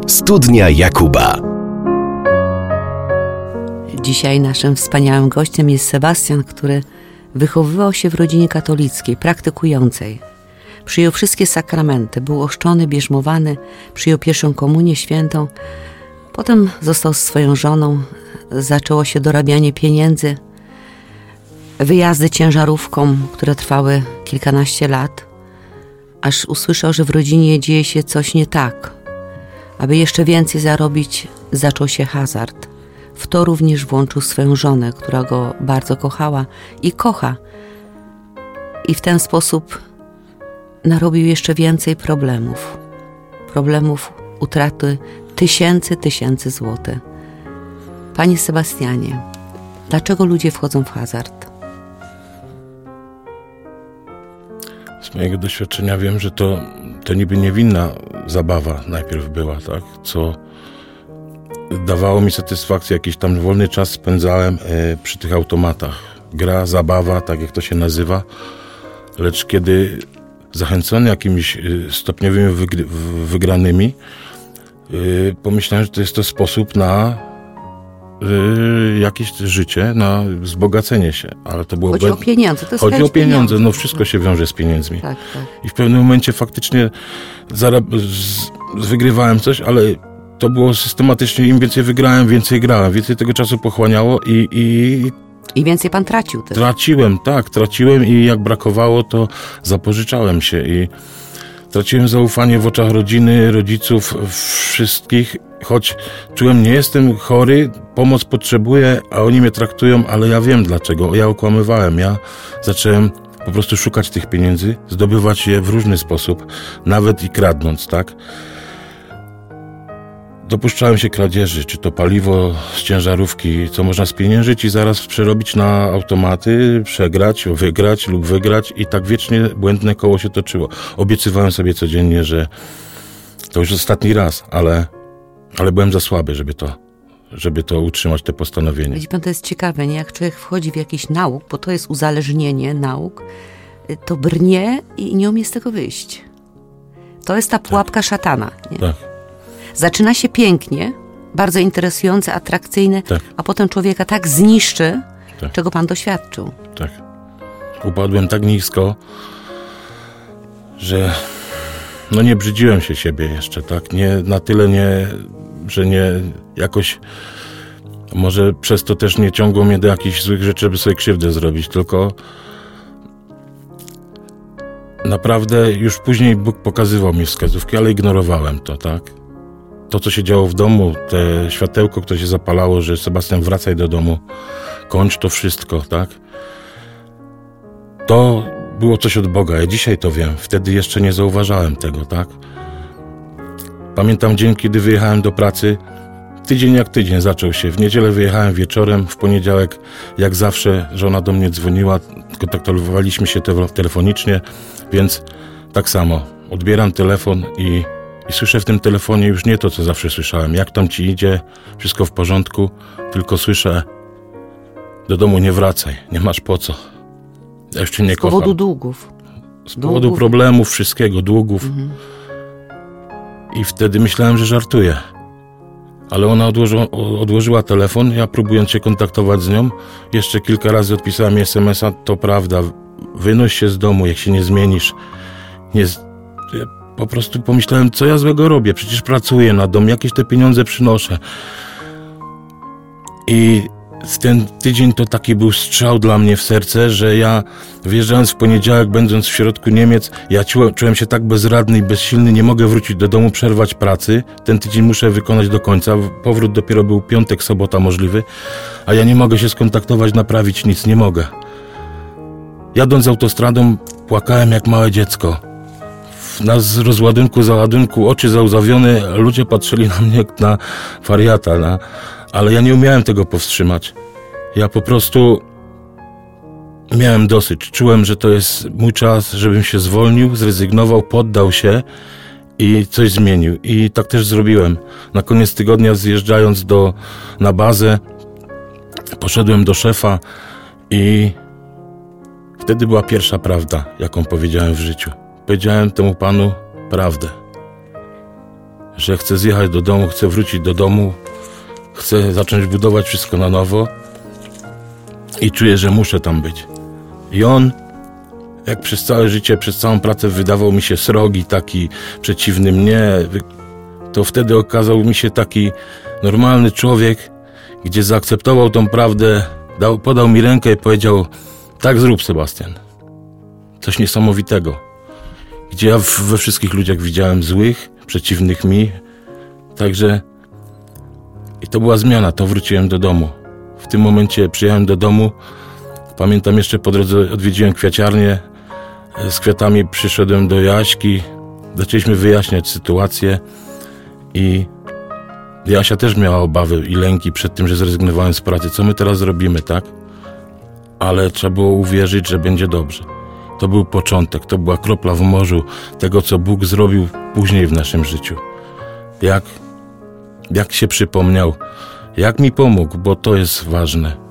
Studnia Jakuba. Dzisiaj naszym wspaniałym gościem jest Sebastian, który wychowywał się w rodzinie katolickiej, praktykującej. Przyjął wszystkie sakramenty, był ochrzczony, bierzmowany, przyjął pierwszą komunię świętą. Potem został z swoją żoną, zaczęło się dorabianie pieniędzy, wyjazdy ciężarówką, które trwały kilkanaście lat, aż usłyszał, że w rodzinie dzieje się coś nie tak. Aby jeszcze więcej zarobić, zaczął się hazard. W to również włączył swoją żonę, która go bardzo kochała i kocha. I w ten sposób narobił jeszcze więcej problemów. Problemów utraty tysięcy złotych. Panie Sebastianie, dlaczego ludzie wchodzą w hazard? Z mojego doświadczenia wiem, że to niby niewinna zabawa najpierw była, tak? Co dawało mi satysfakcję, jakiś tam wolny czas spędzałem przy tych automatach. Gra, zabawa, tak jak to się nazywa. Lecz kiedy zachęcony jakimiś stopniowymi wygranymi, pomyślałem, że to jest to sposób na jakieś życie, na wzbogacenie się. Ale to było Chodzi o pieniądze. To Chodzi o pieniądze, no wszystko się wiąże z pieniędzmi. Tak. I w pewnym momencie faktycznie wygrywałem coś, ale to było systematycznie, im więcej wygrałem, więcej grałem, więcej tego czasu pochłaniało i więcej pan tracił też. Traciłem i jak brakowało, to zapożyczałem się i traciłem zaufanie w oczach rodziny, rodziców, wszystkich, choć czułem, nie jestem chory, pomoc potrzebuję, a oni mnie traktują, ale ja wiem dlaczego, ja okłamywałem, ja zacząłem po prostu szukać tych pieniędzy, zdobywać je w różny sposób, nawet i kradnąc, tak? Dopuszczałem się kradzieży, czy to paliwo z ciężarówki, co można spieniężyć i zaraz przerobić na automaty, przegrać, wygrać lub wygrać i tak wiecznie błędne koło się toczyło. Obiecywałem sobie codziennie, że to już ostatni raz, ale byłem za słaby, żeby to utrzymać, te postanowienie. Widzi pan, to jest ciekawe, nie? Jak człowiek wchodzi w jakiś nauk, bo to jest uzależnienie nauk, to brnie i nie umie z tego wyjść. To jest ta pułapka szatana, nie? Tak. Zaczyna się pięknie, bardzo interesujące, atrakcyjne, a potem człowieka tak zniszczy, czego pan doświadczył. Tak. Upadłem tak nisko, że nie brzydziłem się siebie jeszcze, tak? Nie, na tyle że nie jakoś, może przez to też nie ciągło mnie do jakichś złych rzeczy, żeby sobie krzywdę zrobić, tylko naprawdę już później Bóg pokazywał mi wskazówki, ale ignorowałem to, tak? To, co się działo w domu, te światełko, które się zapalało, że Sebastian, wracaj do domu, kończ to wszystko, tak? To było coś od Boga. Ja dzisiaj to wiem. Wtedy jeszcze nie zauważałem tego, tak? Pamiętam dzień, kiedy wyjechałem do pracy. Tydzień jak tydzień zaczął się. W niedzielę wyjechałem wieczorem, w poniedziałek jak zawsze żona do mnie dzwoniła, kontaktowaliśmy się telefonicznie, więc tak samo. Odbieram telefon i słyszę w tym telefonie już nie to, co zawsze słyszałem. Jak tam ci idzie, wszystko w porządku, tylko słyszę: do domu nie wracaj, nie masz po co. Ja już cię nie kocham. Z powodu długów. Z powodu problemów, wszystkiego, długów. I wtedy myślałem, że żartuje. Ale ona odłożyła telefon, ja próbując się kontaktować z nią, jeszcze kilka razy odpisałem SMS-a, to prawda, wynoś się z domu, jak się nie zmienisz. Po prostu pomyślałem, co ja złego robię, przecież pracuję na dom, jakieś te pieniądze przynoszę. I ten tydzień to taki był strzał dla mnie w serce, że ja wyjeżdżając w poniedziałek, będąc w środku Niemiec, ja czułem się tak bezradny i bezsilny, nie mogę wrócić do domu, przerwać pracy. Ten tydzień muszę wykonać do końca. Powrót dopiero był piątek, sobota możliwy, a ja nie mogę się skontaktować, naprawić nic, nie mogę. Jadąc autostradą, płakałem jak małe dziecko. Z rozładunku, załadunku, oczy załzawione, ludzie patrzyli na mnie jak na wariata, ale ja nie umiałem tego powstrzymać. Ja po prostu miałem dosyć. Czułem, że to jest mój czas, żebym się zwolnił, zrezygnował, poddał się i coś zmienił. I tak też zrobiłem. Na koniec tygodnia, zjeżdżając na bazę, poszedłem do szefa i wtedy była pierwsza prawda, jaką powiedziałem w życiu. Powiedziałem temu panu prawdę. że chcę zjechać do domu, chcę wrócić do domu, chcę zacząć budować wszystko na nowo i czuję, że muszę tam być. I on, jak przez całe życie, przez całą pracę wydawał mi się srogi, taki przeciwny mnie, to wtedy okazał mi się taki normalny człowiek, gdzie zaakceptował tą prawdę, podał mi rękę i powiedział: tak zrób, Sebastian. Coś niesamowitego. Gdzie ja we wszystkich ludziach widziałem złych, przeciwnych mi. Także i to była zmiana, to wróciłem do domu. W tym momencie przyjechałem do domu. Pamiętam, jeszcze po drodze odwiedziłem kwiaciarnię. Z kwiatami przyszedłem do Jaśki. Zaczęliśmy wyjaśniać sytuację i Jasia też miała obawy i lęki przed tym, że zrezygnowałem z pracy. Co my teraz zrobimy, tak? Ale trzeba było uwierzyć, że będzie dobrze. To był początek, to była kropla w morzu tego, co Bóg zrobił później w naszym życiu. Jak się przypomniał, jak mi pomógł, bo to jest ważne.